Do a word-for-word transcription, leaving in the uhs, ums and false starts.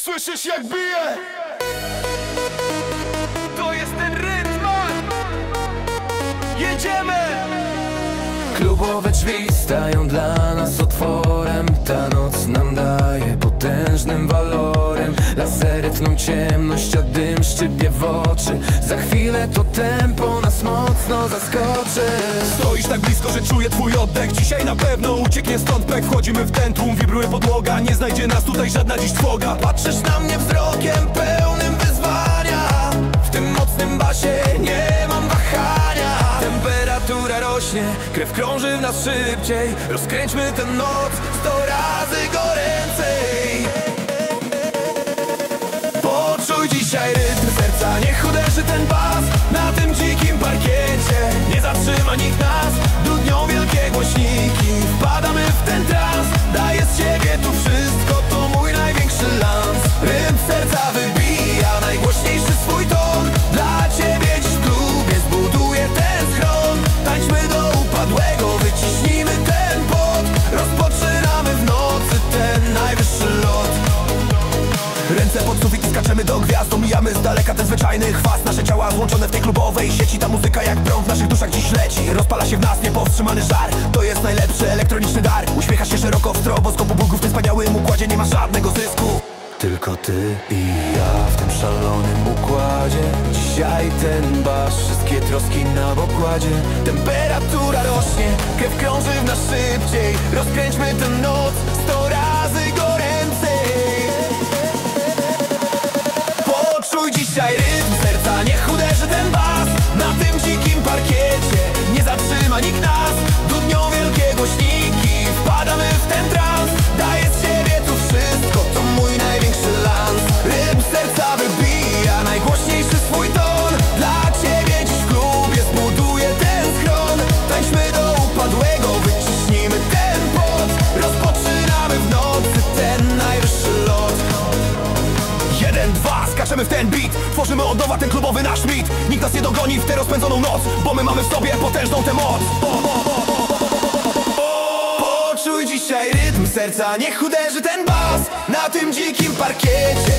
Słyszysz jak bije? To jest ten rytm. Jedziemy! Klubowe drzwi stają dla nas otworem. Ta noc nam daje potężnym walorem. Lasery tną ciemność, a dym szczypie w oczy. Za chwilę to tempo nas mocno zaskoczy. Stoisz tak blisko, że czuję twój oddech. Dzisiaj na pewno ucieknie stąd pek. Wchodzimy w ten tłum, wibruje podłoga. Nie znajdzie nas tutaj żadna dziś trwoga. Patrzysz na mnie wzrokiem pełnym wyzwania. W tym mocnym basie nie mam wahania. Temperatura rośnie, krew krąży w nas szybciej. Rozkręćmy tę noc sto razy goręcej. Poczuj dzisiaj rytm serca, niech uderzy ten bas. Na tym dzikim parkiecie nie zatrzyma nikt nas. Dudnią wielkie głośniki, wpadamy w ten trans. Daję z siebie tu wszystko, to mój największy lans. Rytm serca wybija najgłośniejszy swój ton. Dla ciebie dziś w klubie zbuduję ten schron. Tańczmy do upadłego, wyciśnijmy ten pot. Rozpoczynamy w nocy ten najwyższy lot. Ręce pod sufit i skaczemy do gwiazd. Omijamy z daleka ten zwyczajny chwast. Nasze ciała złączone w tej klubowej sieci. Ta muzyka jak prąd w naszych duszach dziś leci. Rozpala się w nas niepowstrzymany żar. To jest najlepszy elektroniczny dar. Uśmiechasz się szeroko w stroboskopu bóg. W tym wspaniałym układzie nie ma żadnego zysku. Tylko ty i ja w tym szalonym układzie. Dzisiaj ten bas, wszystkie troski na pokładzie. Temperatura rośnie, krew krąży w nas szybciej. Rozkręćmy tę noc sto razy goręcej. Poczuj dzisiaj rytm serca, niech uderzy ten bas. Na tym dzikim parkiecie nie zatrzyma nikt nas. Dudnią wielkie głośniki, wpadamy w ten trans. Daję z siebie tu wszystko, to mój największy lans. Rytm serca wybija najgłośniejszy swój ton. Dla ciebie dziś w klubie zbuduję ten schron. Tańczmy do upadłego, wyciśnijmy ten pot. Rozpoczynamy w nocy ten najwyższy lot. Jeden, dwa, skaczemy w ten beat. Tworzymy od nowa ten klubowy nasz mit. Nikt nas nie dogoni w tę rozpędzoną noc, bo my mamy w sobie potężną tę moc. Poczuj dzisiaj rytm serca, niech uderzy ten bas. Na tym dzikim parkiecie